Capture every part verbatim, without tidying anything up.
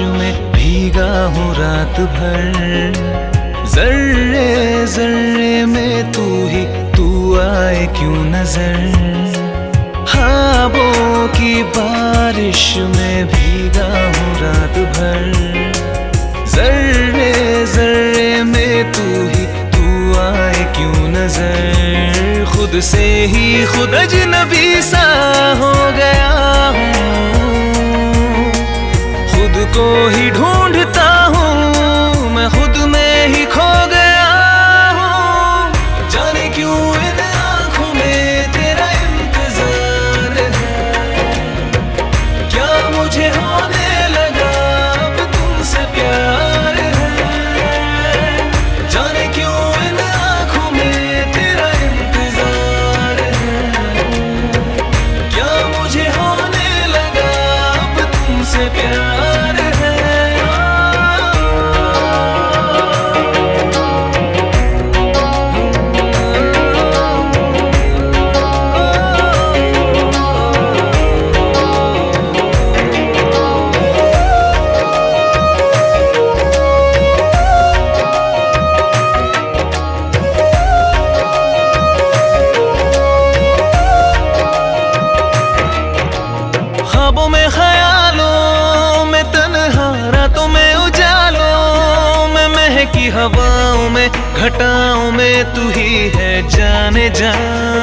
में भीगा हूँ रात भर। जर्रे जर्रे में तू ही तू आए क्यों नजर। ख्वाबों की बारिश में भीगा हूँ रात भर। जर्रे जर्रे में तू ही तू आए क्यों नजर। खुद से ही खुद अजनबी सा हो गया हूँ, खुद को ही ढूंढता हूँ, मैं खुद में ही खो गया हूँ। जाने क्यों इन आँखों में तेरा इंतजार है, क्या मुझे होने लगा अब तुमसे प्यार है। जाने क्यों इन आँखों में तेरा इंतजार है, क्या मुझे होने लगा अब तुमसे प्यार है। ख्वाबों में ख्यालों में तन्हा रातों में उजालों में महकी हवाओं में घटाओं में तू ही है जाने जा।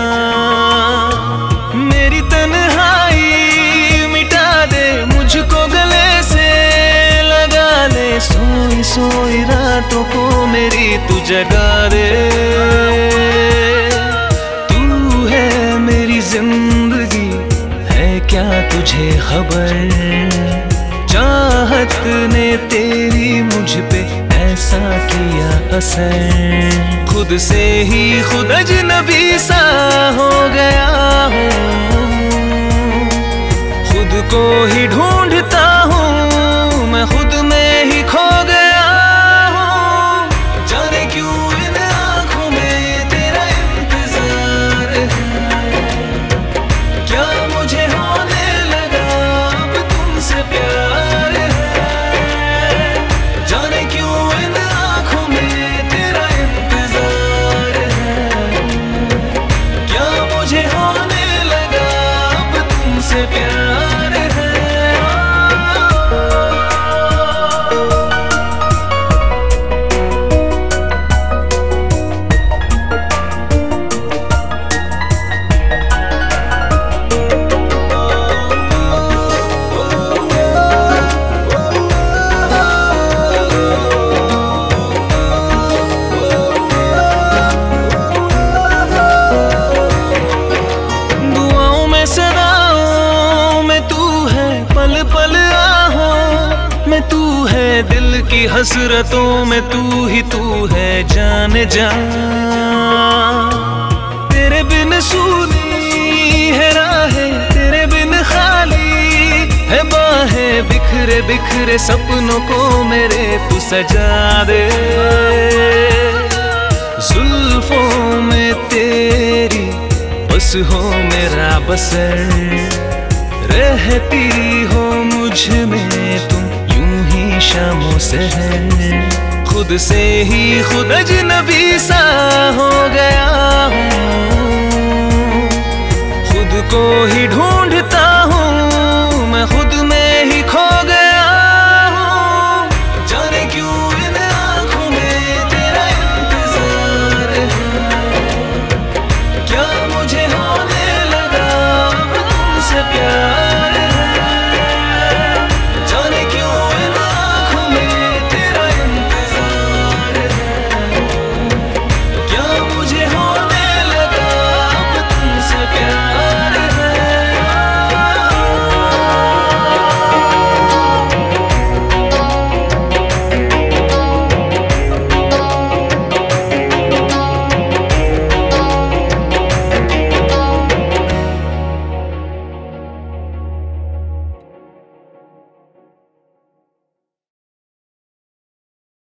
मेरी तन्हाई मिटा दे, मुझको गले से लगा ले। सोई सोई रातों को मेरी तू जगा दे। तू है मेरी जिंदगी, क्या तुझे खबर। चाहत ने तेरी मुझ पे ऐसा किया असर। खुद से ही खुद अजनबी सा हो गया हूँ, खुद को ही ढूंढता हूँ, मैं खुद में ही खो गया हूँ। जाने क्यों इन आँखों में तेरा इंतजार है, क्या मुझे होने लगा अब तुमसे प्यार है। जाने क्यों इन आँखों में तेरा इंतजार है, क्या मुझे होने लगा अब तुमसे प्यार है। पल पल आहों में तू है, दिल की हसरतों में तू ही तू है जाने जा। तेरे बिन सूनी है राहें, तेरे बिन खाली है बाहें। बिखरे बिखरे सपनों को मेरे तू सजा दे। जुल्फों में तेरी बस हो मेरा बसर। रहती हो मुझ में तुम यूं ही शामों से है। खुद से ही खुद अजनबी सा हो गया हूँ, खुद को ही ढूंढता